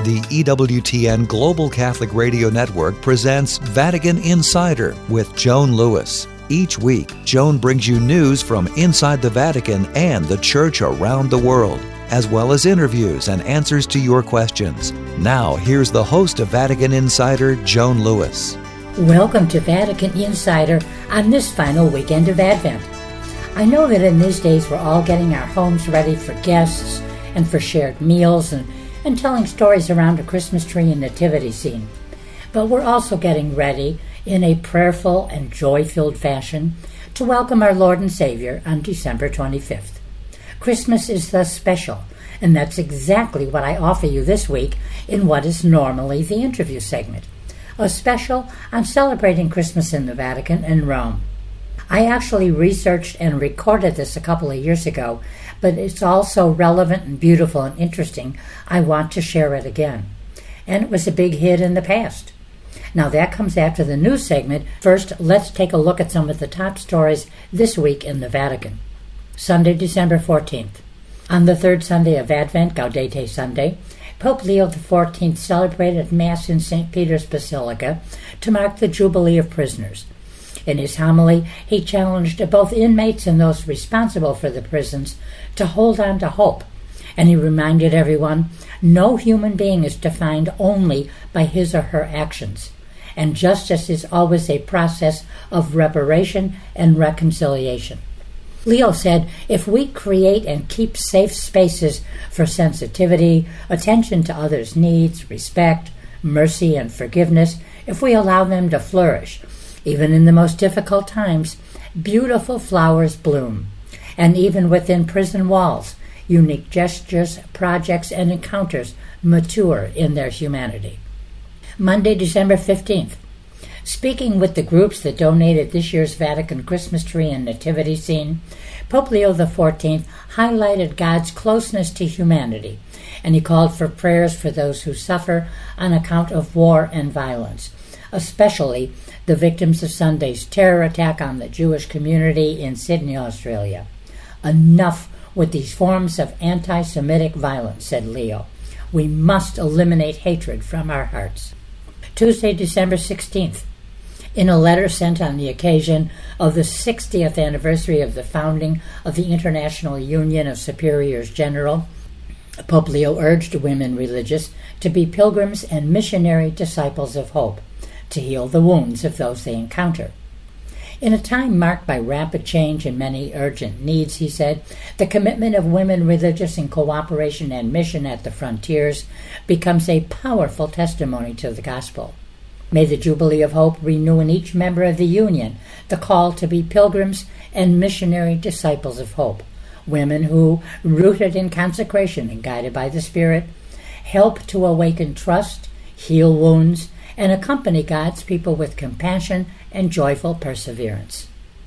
The EWTN Global Catholic Radio Network presents Vatican Insider with Joan Lewis. Each week, Joan brings you news from inside the Vatican and the Church around the world, as well as interviews and answers to your questions. Now, here's the host of Vatican Insider, Joan Lewis. Welcome to Vatican Insider on this final weekend of Advent. I know that in these days we're all getting our homes ready for guests and for shared meals and telling stories around a Christmas tree and nativity scene. But we're also getting ready in a prayerful and joy-filled fashion to welcome our Lord and Savior on December 25th. Christmas is thus special, and that's exactly what I offer you this week in what is normally the interview segment, a special on celebrating Christmas in the Vatican and Rome. I actually researched and recorded this a couple of years ago, but it's all so relevant and beautiful and interesting, I want to share it again. And it was a big hit in the past. Now that comes after the news segment. First, let's take a look at some of the top stories this week in the Vatican. Sunday, December 14th. On the third Sunday of Advent, Gaudete Sunday, Pope Leo XIV celebrated Mass in St. Peter's Basilica to mark the Jubilee of Prisoners. In his homily, he challenged both inmates and those responsible for the prisons to hold on to hope, and he reminded everyone, no human being is defined only by his or her actions, and justice is always a process of reparation and reconciliation. Leo said, if we create and keep safe spaces for sensitivity, attention to others' needs, respect, mercy, and forgiveness, if we allow them to flourish, even in the most difficult times, beautiful flowers bloom. And even within prison walls, unique gestures, projects, and encounters mature in their humanity. Monday, December 15th. Speaking with the groups that donated this year's Vatican Christmas tree and nativity scene, Pope Leo XIV highlighted God's closeness to humanity, and he called for prayers for those who suffer on account of war and violence, especially the victims of Sunday's terror attack on the Jewish community in Sydney, Australia. Enough with these forms of anti-Semitic violence, said Leo. We must eliminate hatred from our hearts. Tuesday, December 16th. In a letter sent on the occasion of the 60th anniversary of the founding of the International Union of Superiors General, Pope Leo urged women religious to be pilgrims and missionary disciples of hope, to heal the wounds of those they encounter. In a time marked by rapid change and many urgent needs, he said, the commitment of women religious in cooperation and mission at the frontiers becomes a powerful testimony to the gospel. May the Jubilee of Hope renew in each member of the Union the call to be pilgrims and missionary disciples of hope, women who, rooted in consecration and guided by the Spirit, help to awaken trust, heal wounds, and accompany God's people with compassion and joyful perseverance.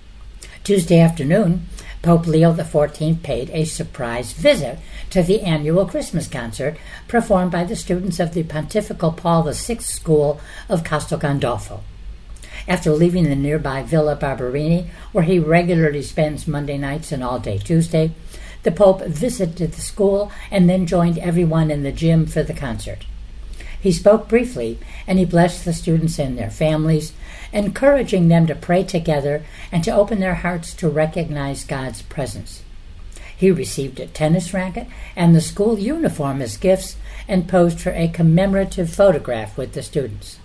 Tuesday afternoon, Pope Leo XIV paid a surprise visit to the annual Christmas concert performed by the students of the Pontifical Paul VI School of Castel Gandolfo. After leaving the nearby Villa Barberini, where he regularly spends Monday nights and all-day Tuesday, the Pope visited the school and then joined everyone in the gym for the concert. He spoke briefly, and he blessed the students and their families, encouraging them to pray together and to open their hearts to recognize God's presence. He received a tennis racket and the school uniform as gifts and posed for a commemorative photograph with the students.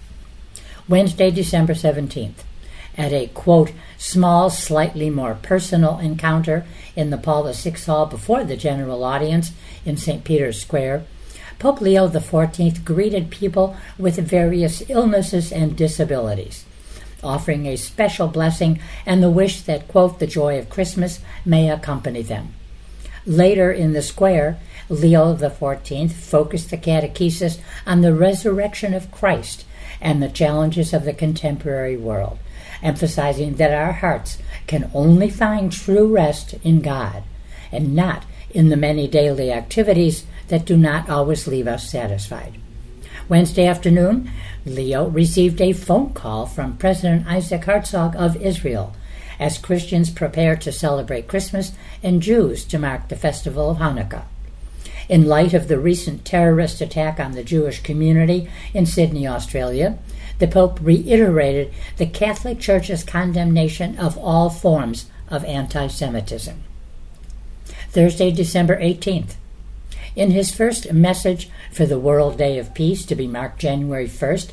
Wednesday, December 17th. At a, quote, small, slightly more personal encounter in the Paul VI Hall before the general audience in St. Peter's Square, Pope Leo XIV greeted people with various illnesses and disabilities, offering a special blessing and the wish that, quote, the joy of Christmas may accompany them. Later in the square, Leo XIV focused the catechesis on the resurrection of Christ and the challenges of the contemporary world, emphasizing that our hearts can only find true rest in God and not in the many daily activities that do not always leave us satisfied. Wednesday afternoon, Leo received a phone call from President Isaac Herzog of Israel as Christians prepare to celebrate Christmas and Jews to mark the festival of Hanukkah. In light of the recent terrorist attack on the Jewish community in Sydney, Australia, the Pope reiterated the Catholic Church's condemnation of all forms of anti-Semitism. Thursday, December 18th. In his first message for the World Day of Peace, to be marked January 1st,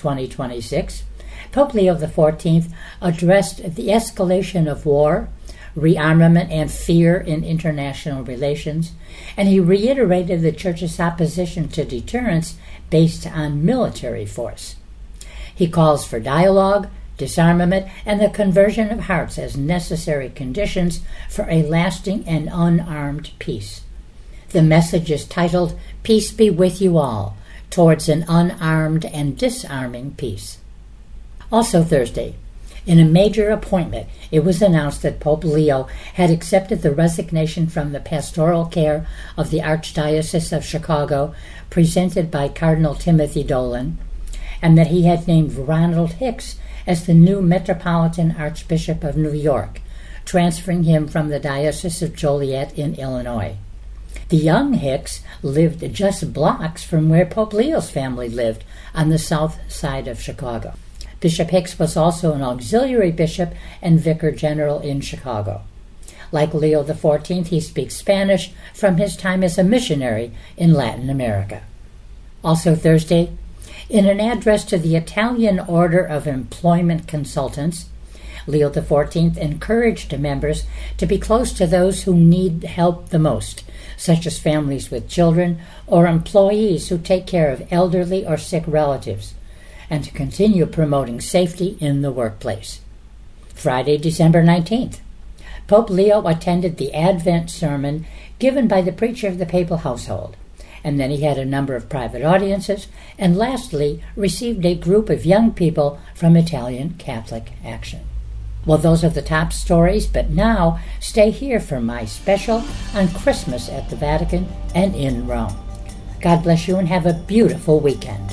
2026, Pope Leo XIV addressed the escalation of war, rearmament, and fear in international relations, and he reiterated the Church's opposition to deterrence based on military force. He calls for dialogue, disarmament, and the conversion of hearts as necessary conditions for a lasting and unarmed peace. The message is titled, "Peace be with you all, towards an unarmed and disarming peace." Also Thursday, in a major appointment, it was announced that Pope Leo had accepted the resignation from the pastoral care of the Archdiocese of Chicago presented by Cardinal Timothy Dolan, and that he had named Ronald Hicks as the new Metropolitan Archbishop of New York, transferring him from the Diocese of Joliet in Illinois. The young Hicks lived just blocks from where Pope Leo's family lived, on the south side of Chicago. Bishop Hicks was also an auxiliary bishop and vicar general in Chicago. Like Leo XIV, he speaks Spanish from his time as a missionary in Latin America. Also Thursday, in an address to the Italian Order of Employment Consultants, Leo XIV encouraged members to be close to those who need help the most, such as families with children or employees who take care of elderly or sick relatives, and to continue promoting safety in the workplace. Friday, December 19th. Pope Leo attended the Advent sermon given by the preacher of the papal household, and then he had a number of private audiences, and lastly received a group of young people from Italian Catholic Action. Well, those are the top stories, but now stay here for my special on Christmas at the Vatican and in Rome. God bless you and have a beautiful weekend.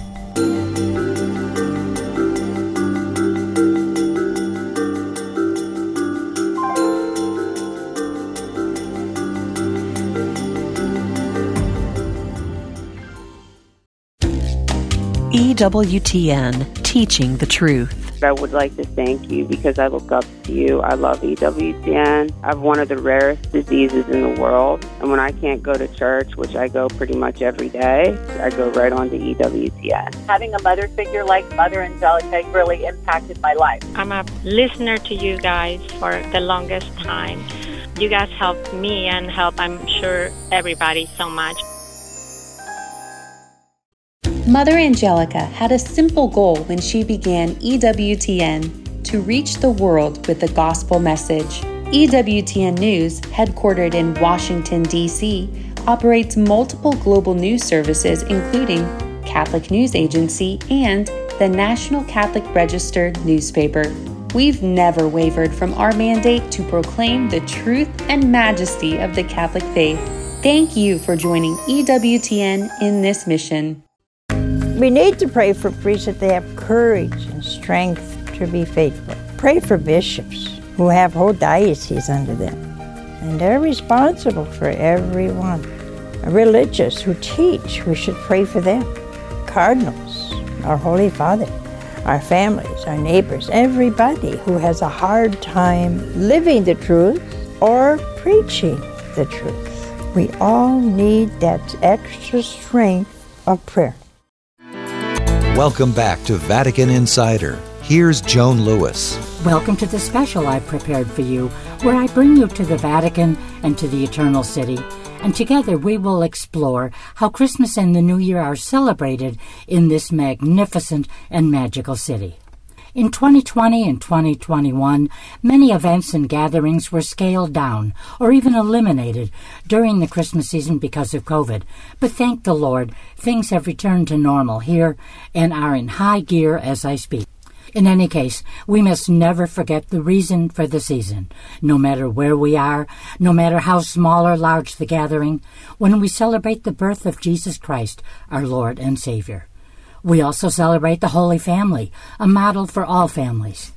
EWTN, Teaching the Truth. I would like to thank you because I look up to you. I love EWTN. I have one of the rarest diseases in the world. And when I can't go to church, which I go pretty much every day, I go right on to EWTN. Having a mother figure like Mother Angelica really impacted my life. I'm a listener to you guys for the longest time. You guys helped me and help, I'm sure, everybody so much. Mother Angelica had a simple goal when she began EWTN: to reach the world with the gospel message. EWTN News, headquartered in Washington, D.C., operates multiple global news services including Catholic News Agency and the National Catholic Register newspaper. We've never wavered from our mandate to proclaim the truth and majesty of the Catholic faith. Thank you for joining EWTN in this mission. We need to pray for priests that they have courage and strength to be faithful. Pray for bishops who have whole dioceses under them, and they're responsible for everyone. Religious who teach, we should pray for them. Cardinals, our Holy Father, our families, our neighbors, everybody who has a hard time living the truth or preaching the truth. We all need that extra strength of prayer. Welcome back to Vatican Insider. Here's Joan Lewis. Welcome to the special I've prepared for you, where I bring you to the Vatican and to the Eternal City, and together we will explore how Christmas and the New Year are celebrated in this magnificent and magical city. In 2020 and 2021, many events and gatherings were scaled down or even eliminated during the Christmas season because of COVID. But thank the Lord, things have returned to normal here and are in high gear as I speak. In any case, we must never forget the reason for the season. No matter where we are, no matter how small or large the gathering, when we celebrate the birth of Jesus Christ, our Lord and Savior. We also celebrate the Holy Family, a model for all families.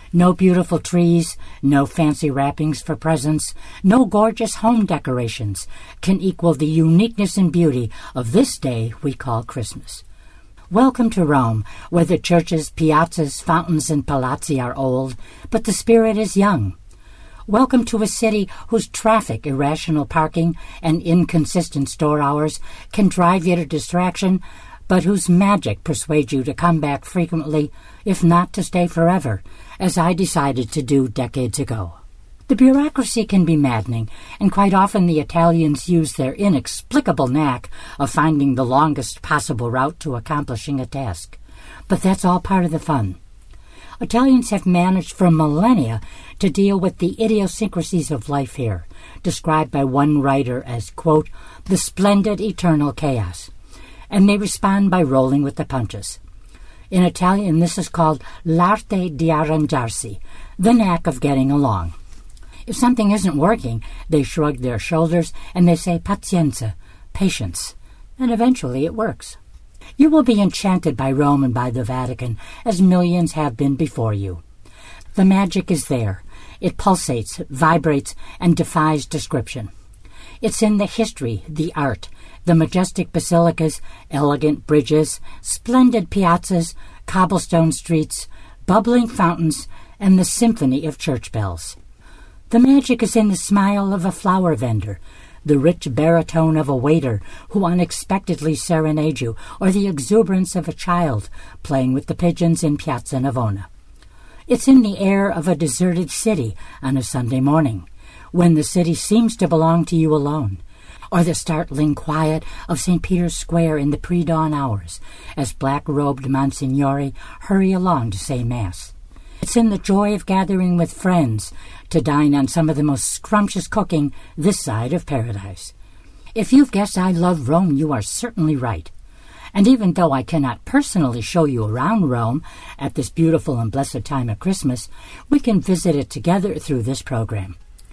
No beautiful trees, no fancy wrappings for presents, no gorgeous home decorations can equal the uniqueness and beauty of this day we call Christmas. Welcome to Rome, where the churches, piazzas, fountains, and palazzi are old, but the spirit is young. Welcome to a city whose traffic, irrational parking, and inconsistent store hours can drive you to distraction, but whose magic persuades you to come back frequently, if not to stay forever, as I decided to do decades ago. The bureaucracy can be maddening, and quite often the Italians use their inexplicable knack of finding the longest possible route to accomplishing a task. But that's all part of the fun. Italians have managed for millennia to deal with the idiosyncrasies of life here, described by one writer as, quote, the splendid eternal chaos, and they respond by rolling with the punches. In Italian, this is called l'arte di arrangiarsi, the knack of getting along. If something isn't working, they shrug their shoulders and they say pazienza, patience, and eventually it works. You will be enchanted by Rome and by the Vatican, as millions have been before you. The magic is there. It pulsates, vibrates, and defies description. It's in the history, the art, the majestic basilicas, elegant bridges, splendid piazzas, cobblestone streets, bubbling fountains, and the symphony of church bells. The magic is in the smile of a flower vendor, the rich baritone of a waiter who unexpectedly serenades you, or the exuberance of a child playing with the pigeons in Piazza Navona. It's in the air of a deserted city on a Sunday morning, when the city seems to belong to you alone, or the startling quiet of St. Peter's Square in the pre-dawn hours, as black-robed Monsignori hurry along to say Mass. It's in the joy of gathering with friends to dine on some of the most scrumptious cooking this side of paradise. If you've guessed I love Rome, you are certainly right. And even though I cannot personally show you around Rome at this beautiful and blessed time of Christmas, we can visit it together through this program.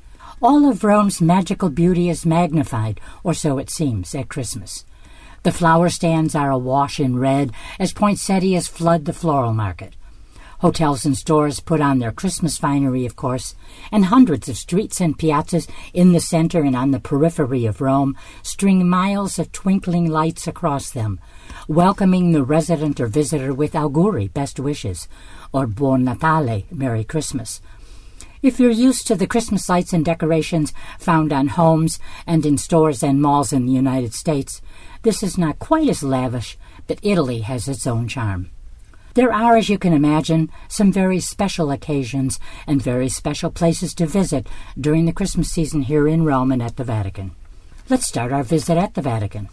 All of Rome's magical beauty is magnified, or so it seems, at Christmas. The flower stands are awash in red as poinsettias flood the floral market. Hotels and stores put on their Christmas finery, of course, and hundreds of streets and piazzas in the center and on the periphery of Rome string miles of twinkling lights across them, welcoming the resident or visitor with auguri, best wishes, or Buon Natale, Merry Christmas. If you're used to the Christmas lights and decorations found on homes and in stores and malls in the United States, this is not quite as lavish, but Italy has its own charm. There are, as you can imagine, some very special occasions and very special places to visit during the Christmas season here in Rome and at the Vatican. Let's start our visit at the Vatican.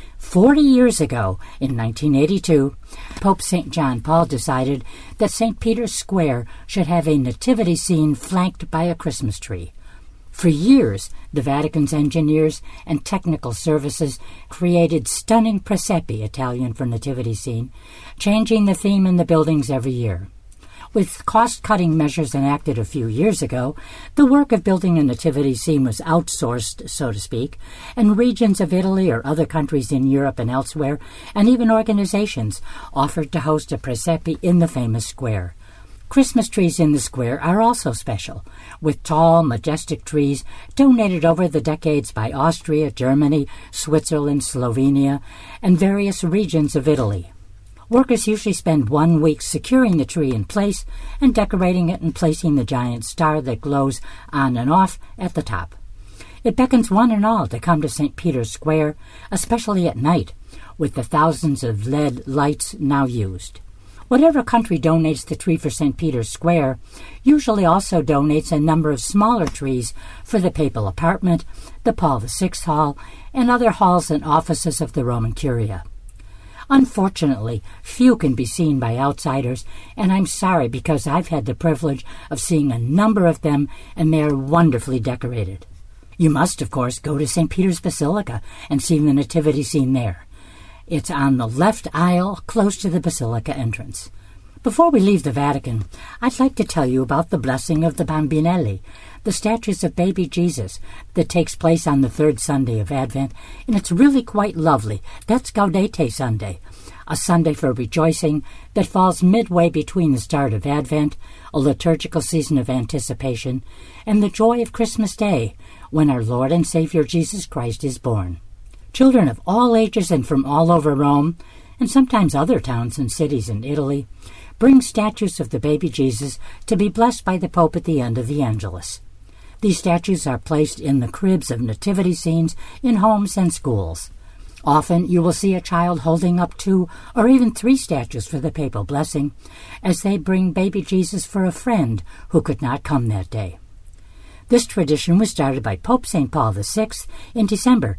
40 years ago, in 1982, Pope St. John Paul decided that St. Peter's Square should have a nativity scene flanked by a Christmas tree. For years, the Vatican's engineers and technical services created stunning presepi, Italian for nativity scene, changing the theme in the buildings every year. With cost-cutting measures enacted a few years ago, the work of building a nativity scene was outsourced, so to speak, and regions of Italy or other countries in Europe and elsewhere, and even organizations, offered to host a presepi in the famous square. Christmas trees in the square are also special, with tall, majestic trees donated over the decades by Austria, Germany, Switzerland, Slovenia, and various regions of Italy. Workers usually spend 1 week securing the tree in place and decorating it and placing the giant star that glows on and off at the top. It beckons one and all to come to St. Peter's Square, especially at night, with the thousands of LED lights now used. Whatever country donates the tree for St. Peter's Square usually also donates a number of smaller trees for the papal apartment, the Paul VI Hall, and other halls and offices of the Roman Curia. Unfortunately, few can be seen by outsiders, and I'm sorry because I've had the privilege of seeing a number of them, and they are wonderfully decorated. You must, of course, go to St. Peter's Basilica and see the nativity scene there. It's on the left aisle, close to the Basilica entrance. Before we leave the Vatican, I'd like to tell you about the blessing of the Bambinelli, the statues of baby Jesus that takes place on the third Sunday of Advent, and it's really quite lovely. That's Gaudete Sunday, a Sunday for rejoicing that falls midway between the start of Advent, a liturgical season of anticipation, and the joy of Christmas Day, when our Lord and Savior Jesus Christ is born. Children of all ages and from all over Rome, and sometimes other towns and cities in Italy, bring statues of the baby Jesus to be blessed by the Pope at the end of the Angelus. These statues are placed in the cribs of nativity scenes in homes and schools. Often you will see a child holding up 2 or even 3 statues for the papal blessing as they bring baby Jesus for a friend who could not come that day. This tradition was started by Pope St. Paul VI in December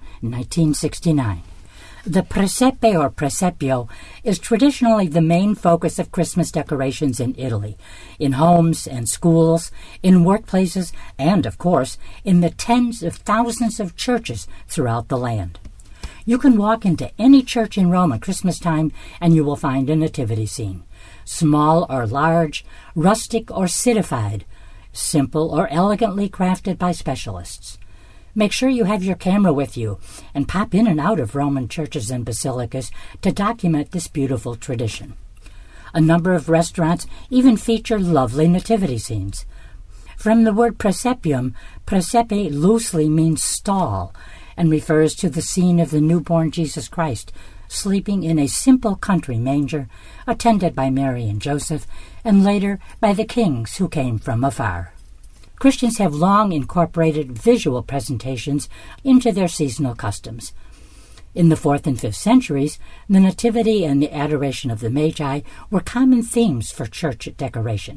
1969. The presepe or presepio is traditionally the main focus of Christmas decorations in Italy, in homes and schools, in workplaces, and, of course, in the tens of thousands of churches throughout the land. You can walk into any church in Rome at Christmas time and you will find a nativity scene, small or large, rustic or citified, simple or elegantly crafted by specialists. Make sure you have your camera with you and pop in and out of Roman churches and basilicas to document this beautiful tradition. A number of restaurants even feature lovely nativity scenes. From the word presepium, presepe loosely means stall and refers to the scene of the newborn Jesus Christ sleeping in a simple country manger, attended by Mary and Joseph, and later by the kings who came from afar. Christians have long incorporated visual presentations into their seasonal customs. In the 4th and 5th centuries, the Nativity and the Adoration of the Magi were common themes for church decoration.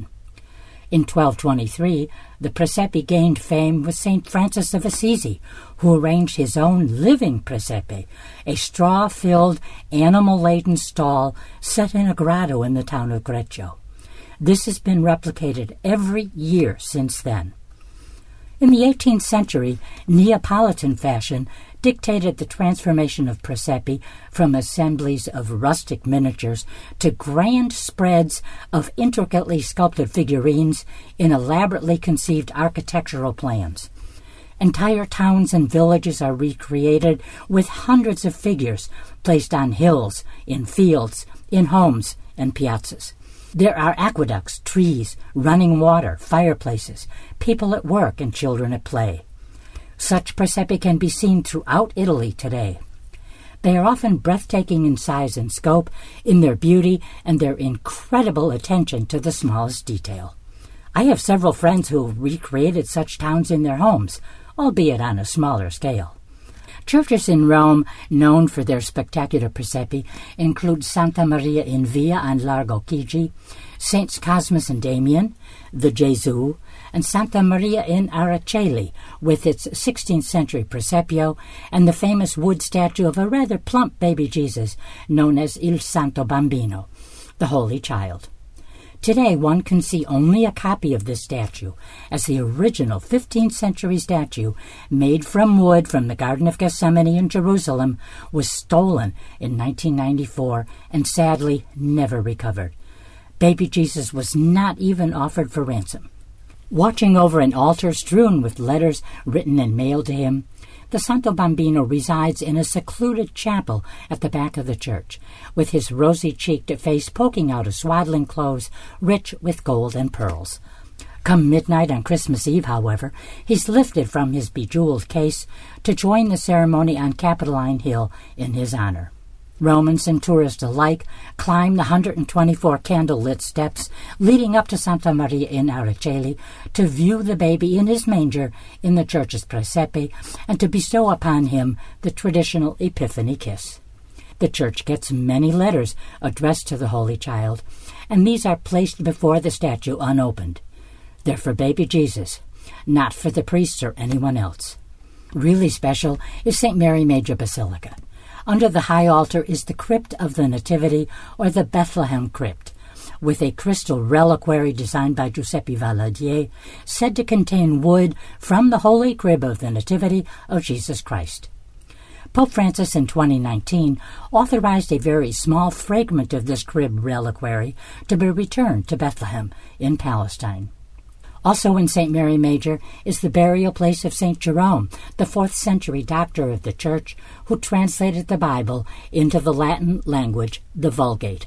In 1223, the presepe gained fame with St. Francis of Assisi, who arranged his own living presepe, a straw-filled, animal-laden stall set in a grotto in the town of Greccio. This has been replicated every year since then. In the 18th century, Neapolitan fashion dictated the transformation of presepe from assemblies of rustic miniatures to grand spreads of intricately sculpted figurines in elaborately conceived architectural plans. Entire towns and villages are recreated with hundreds of figures placed on hills, in fields, in homes, and piazzas. There are aqueducts, trees, running water, fireplaces, people at work, and children at play. Such presepe can be seen throughout Italy today. They are often breathtaking in size and scope, in their beauty, and their incredible attention to the smallest detail. I have several friends who have recreated such towns in their homes, albeit on a smaller scale. Churches in Rome known for their spectacular presepe include Santa Maria in Via on Largo Chigi, Saints Cosmas and Damian, the Gesù, and Santa Maria in Araceli with its 16th century presepio and the famous wood statue of a rather plump baby Jesus known as Il Santo Bambino, the Holy Child. Today, one can see only a copy of this statue, as the original 15th century statue, made from wood from the Garden of Gethsemane in Jerusalem, was stolen in 1994 and sadly never recovered. Baby Jesus was not even offered for ransom. Watching over an altar strewn with letters written and mailed to him, the Santo Bambino resides in a secluded chapel at the back of the church, with his rosy-cheeked face poking out of swaddling clothes rich with gold and pearls. Come midnight on Christmas Eve, however, he's lifted from his bejeweled case to join the ceremony on Capitoline Hill in his honor. Romans and tourists alike climb the 124 candle-lit steps leading up to Santa Maria in Araceli to view the baby in his manger in the church's presepe and to bestow upon him the traditional Epiphany kiss. The church gets many letters addressed to the Holy Child, and these are placed before the statue unopened. They're for baby Jesus, not for the priests or anyone else. Really special is St. Mary Major Basilica. Under the high altar is the Crypt of the Nativity, or the Bethlehem Crypt, with a crystal reliquary designed by Giuseppe Valadier, said to contain wood from the Holy Crib of the Nativity of Jesus Christ. Pope Francis in 2019 authorized a very small fragment of this crib reliquary to be returned to Bethlehem in Palestine. Also in St. Mary Major is the burial place of St. Jerome, the 4th century doctor of the Church, who translated the Bible into the Latin language, the Vulgate.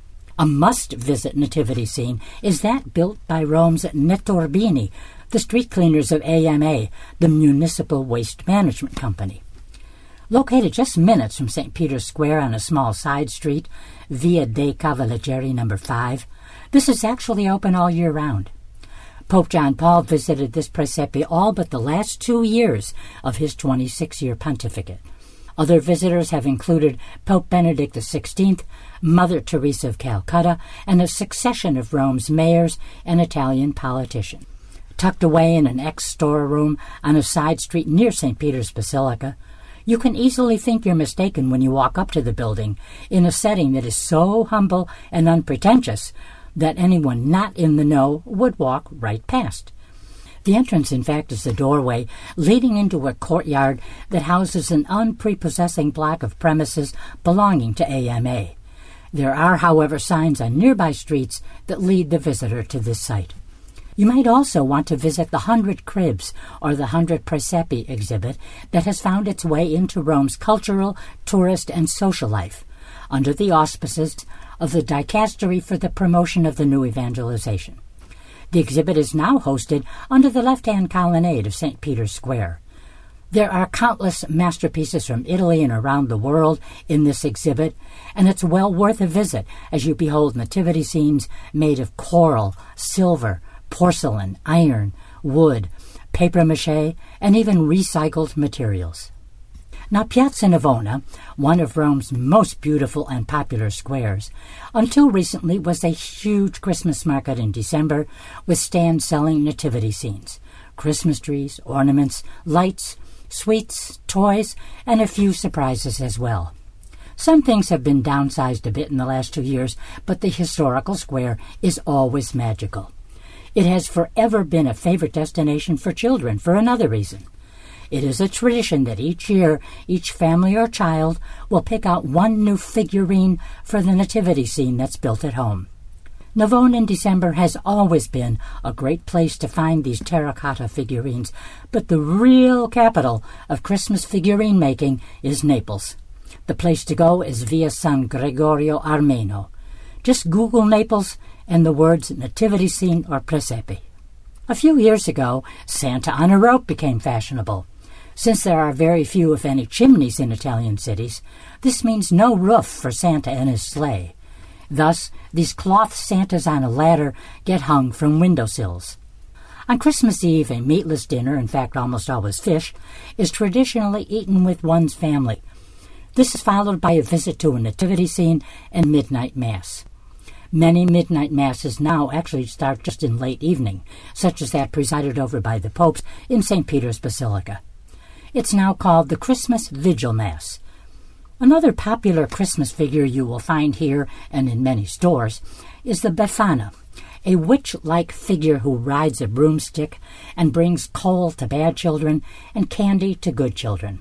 A must-visit nativity scene is that built by Rome's Netturbini, the street cleaners of AMA, the municipal waste management company. Located just minutes from St. Peter's Square on a small side street, Via dei Cavalieri No. 5, this is actually open all year round. Pope John Paul visited this presepe all but the last 2 years of his 26-year pontificate. Other visitors have included Pope Benedict XVI, Mother Teresa of Calcutta, and a succession of Rome's mayors and Italian politicians. Tucked away in an ex-storeroom on a side street near St. Peter's Basilica, you can easily think you're mistaken when you walk up to the building in a setting that is so humble and unpretentious that anyone not in the know would walk right past. The entrance, in fact, is the doorway leading into a courtyard that houses an unprepossessing block of premises belonging to AMA. There are, however, signs on nearby streets that lead the visitor to this site. You might also want to visit the 100 Cribs, or the 100 Presepi exhibit that has found its way into Rome's cultural, tourist, and social life, under the auspices of the Dicastery for the Promotion of the New Evangelization. The exhibit is now hosted under the left-hand colonnade of St. Peter's Square. There are countless masterpieces from Italy and around the world in this exhibit, and it's well worth a visit as you behold nativity scenes made of coral, silver, porcelain, iron, wood, papier-mâché, and even recycled materials. Now, Piazza Navona, one of Rome's most beautiful and popular squares, until recently was a huge Christmas market in December with stands selling nativity scenes, Christmas trees, ornaments, lights, sweets, toys, and a few surprises as well. Some things have been downsized a bit in the last 2 years, but the historical square is always magical. It has forever been a favorite destination for children for another reason. It is a tradition that each year, each family or child will pick out one new figurine for the nativity scene that's built at home. Navona in December has always been a great place to find these terracotta figurines, but the real capital of Christmas figurine making is Naples. The place to go is Via San Gregorio Armeno. Just Google Naples and the words nativity scene or presepe. A few years ago, Santa on a rope became fashionable. Since there are very few, if any, chimneys in Italian cities, this means no roof for Santa and his sleigh. Thus, these cloth Santas on a ladder get hung from windowsills. On Christmas Eve, a meatless dinner, in fact almost always fish, is traditionally eaten with one's family. This is followed by a visit to a nativity scene and midnight mass. Many midnight masses now actually start just in late evening, such as that presided over by the popes in St. Peter's Basilica. It's now called the Christmas Vigil Mass. Another popular Christmas figure you will find here and in many stores is the Befana, a witch-like figure who rides a broomstick and brings coal to bad children and candy to good children.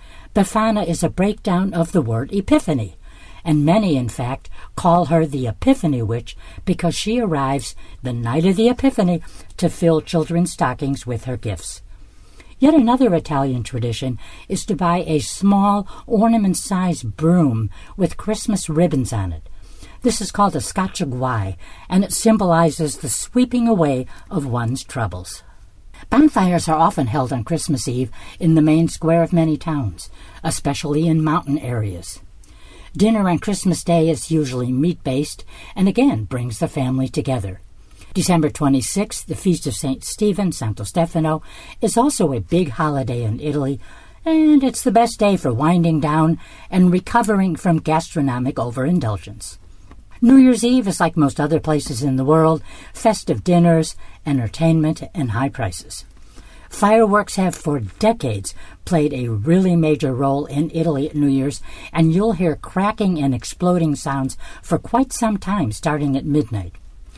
Befana is a breakdown of the word Epiphany, and many, in fact, call her the Epiphany Witch because she arrives the night of the Epiphany to fill children's stockings with her gifts. Yet another Italian tradition is to buy a small, ornament-sized broom with Christmas ribbons on it. This is called a scacciaguai, and it symbolizes the sweeping away of one's troubles. Bonfires are often held on Christmas Eve in the main square of many towns, especially in mountain areas. Dinner on Christmas Day is usually meat-based and again brings the family together. December 26th, the Feast of St. Stephen, Santo Stefano, is also a big holiday in Italy, and it's the best day for winding down and recovering from gastronomic overindulgence. New Year's Eve is like most other places in the world, festive dinners, entertainment, and high prices. Fireworks have for decades played a really major role in Italy at New Year's, and you'll hear cracking and exploding sounds for quite some time starting at midnight.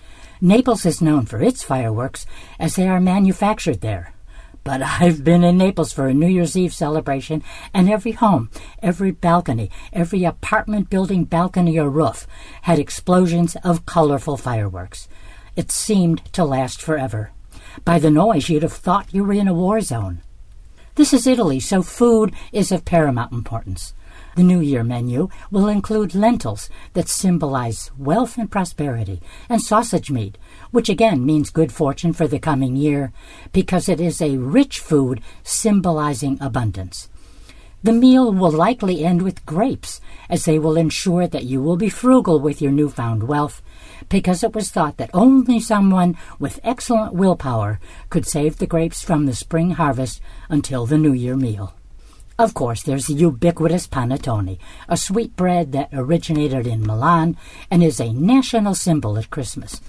Naples is known for its fireworks as they are manufactured there. But I've been in Naples for a New Year's Eve celebration, and every home, every balcony, every apartment building balcony or roof had explosions of colorful fireworks. It seemed to last forever. By the noise, you'd have thought you were in a war zone. This is Italy, so food is of paramount importance. The New Year menu will include lentils that symbolize wealth and prosperity, and sausage meat, which again means good fortune for the coming year, because it is a rich food symbolizing abundance. The meal will likely end with grapes, as they will ensure that you will be frugal with your newfound wealth, because it was thought that only someone with excellent willpower could save the grapes from the spring harvest until the New Year meal. Of course, there's the ubiquitous panettone, a sweet bread that originated in Milan and is a national symbol at Christmas.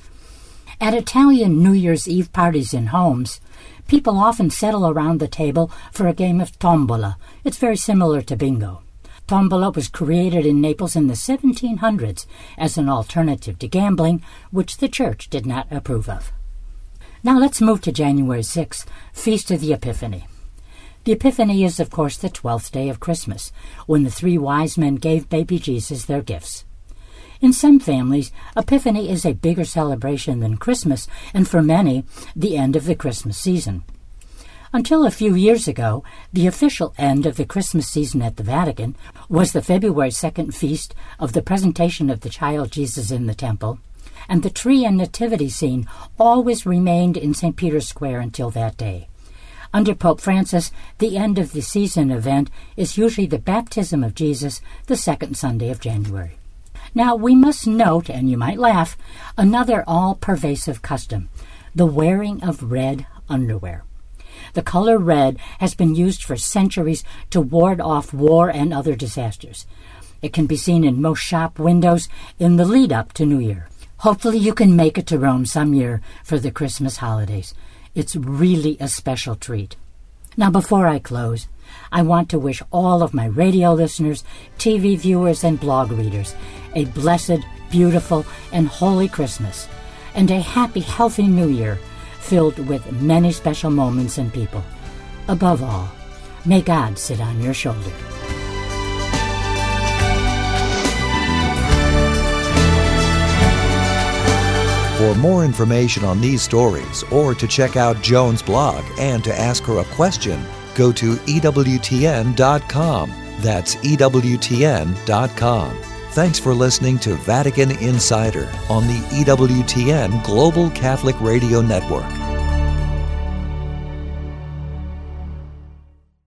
At Italian New Year's Eve parties in homes, people often settle around the table for a game of tombola. It's very similar to bingo. Tombola was created in Naples in the 1700s as an alternative to gambling, which the church did not approve of. Now let's move to January 6th, Feast of the Epiphany. The Epiphany is, of course, the 12th day of Christmas, when the 3 wise men gave baby Jesus their gifts. In some families, Epiphany is a bigger celebration than Christmas, and for many, the end of the Christmas season. Until a few years ago, the official end of the Christmas season at the Vatican was the February 2nd feast of the presentation of the child Jesus in the temple, and the tree and nativity scene always remained in St. Peter's Square until that day. Under Pope Francis, the end of the season event is usually the baptism of Jesus, the second Sunday of January. Now, we must note, and you might laugh, another all-pervasive custom, the wearing of red underwear. The color red has been used for centuries to ward off war and other disasters. It can be seen in most shop windows in the lead-up to New Year. Hopefully you can make it to Rome some year for the Christmas holidays. It's really a special treat. Now, before I close, I want to wish all of my radio listeners, TV viewers, and blog readers a blessed, beautiful, and holy Christmas, and a happy, healthy New Year filled with many special moments and people. Above all, may God sit on your shoulder. For more information on these stories, or to check out Joan's blog and to ask her a question, go to EWTN.com. That's EWTN.com. Thanks for listening to Vatican Insider on the EWTN Global Catholic Radio Network.